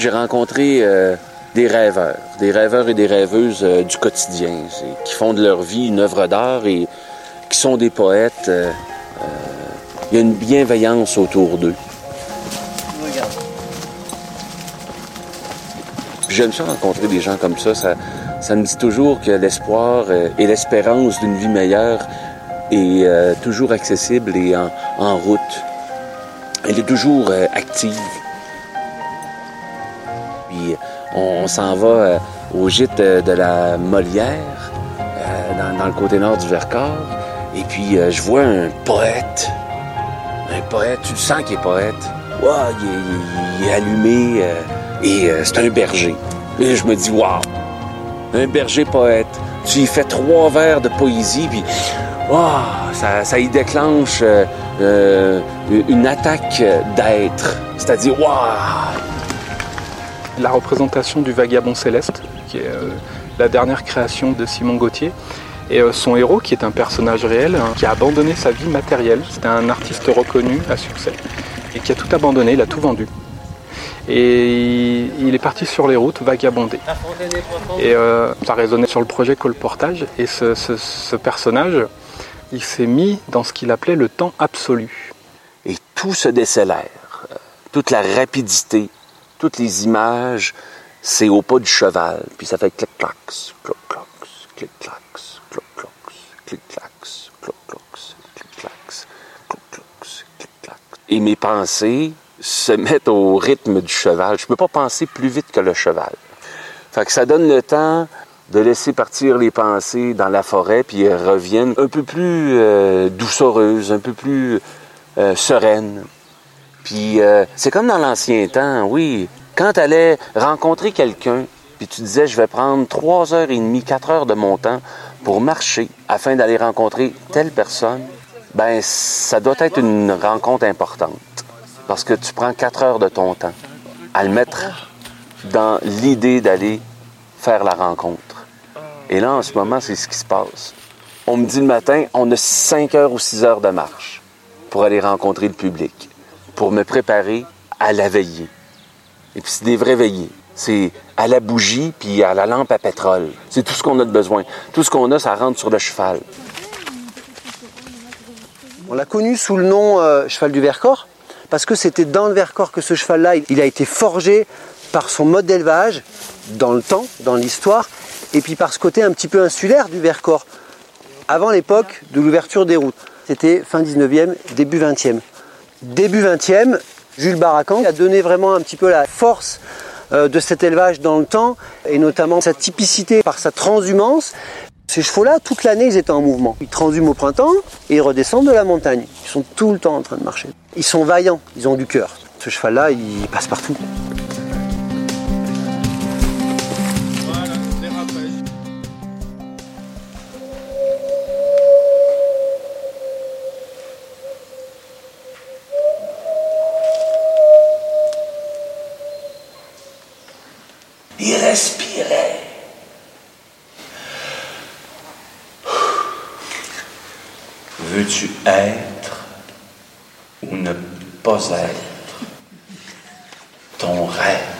j'ai rencontré des rêveurs et des rêveuses du quotidien, qui font de leur vie une œuvre d'art et qui sont des poètes. Il y a une bienveillance autour d'eux. Regarde. J'aime ça rencontrer des gens comme ça. Ça me dit toujours que l'espoir et l'espérance d'une vie meilleure est toujours accessible et en route. Elle est toujours active. Puis on s'en va au gîte de la Molière, dans le côté nord du Vercors. Et puis je vois un poète. Un poète, tu le sens qu'il est poète. Wow, il est allumé et c'est un berger. Et je me dis, wow, un berger poète. Tu y fais 3 vers de poésie, puis wow, ça y déclenche une attaque d'être. C'est-à-dire, wow! La représentation du Vagabond céleste, qui est la dernière création de Simon Gauthier. Et son héros, qui est un personnage réel, qui a abandonné sa vie matérielle. C'était un artiste reconnu à succès. Et qui a tout abandonné, il a tout vendu. Et il est parti sur les routes, vagabonder. Et ça résonnait sur le projet Colportage. Et ce personnage, il s'est mis dans ce qu'il appelait le temps absolu. Et tout se décélère. Toute la rapidité, toutes les images, c'est au pas du cheval. Puis ça fait clic-clacs, clic-clacs, clic-clacs. Clic-clacs, clic-clacs, clic-clacs, clic-clacs, clic-clacs. Et mes pensées se mettent au rythme du cheval. Je peux pas penser plus vite que le cheval. Fait que ça donne le temps de laisser partir les pensées dans la forêt, puis elles reviennent un peu plus doucereuses, un peu plus sereines. Puis c'est comme dans l'ancien temps, oui. Quand tu allais rencontrer quelqu'un, puis tu disais, je vais prendre 3h30, 4 heures de mon temps pour marcher afin d'aller rencontrer telle personne, ben ça doit être une rencontre importante. Parce que tu prends 4 heures de ton temps à le mettre dans l'idée d'aller faire la rencontre. Et là, en ce moment, c'est ce qui se passe. On me dit le matin, on a 5 heures ou 6 heures de marche pour aller rencontrer le public, pour me préparer à la veillée. Et puis c'est des vraies veillées. C'est à la bougie puis à la lampe à pétrole. C'est tout ce qu'on a de besoin. Tout ce qu'on a, ça rentre sur le cheval. On l'a connu sous le nom cheval du Vercors, parce que c'était dans le Vercors que ce cheval-là, il a été forgé par son mode d'élevage, dans le temps, dans l'histoire, et puis par ce côté un petit peu insulaire du Vercors, avant l'époque de l'ouverture des routes. C'était fin 19e, début 20e. Début 20e, Jules Baracan a donné vraiment un petit peu la force de cet élevage dans le temps, et notamment sa typicité par sa transhumance. Ces chevaux-là, toute l'année, ils étaient en mouvement. Ils transhument au printemps et ils redescendent de la montagne. Ils sont tout le temps en train de marcher. Ils sont vaillants, ils ont du cœur. Ce cheval-là, il passe partout. Il respirait. Veux-tu être ou ne pas être? Ton rêve.